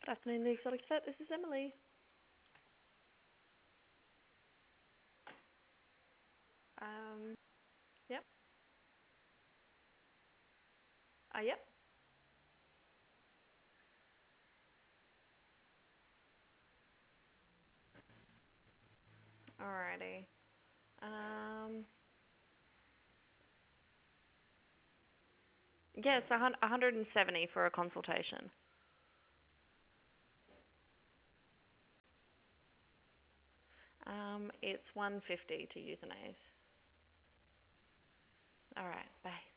Good afternoon, the Exotic Vet. This is Emily. Um, yep. Yep. Alrighty. Um, yeah, it's 170 for a consultation. It's 150 to euthanize. Alright, bye.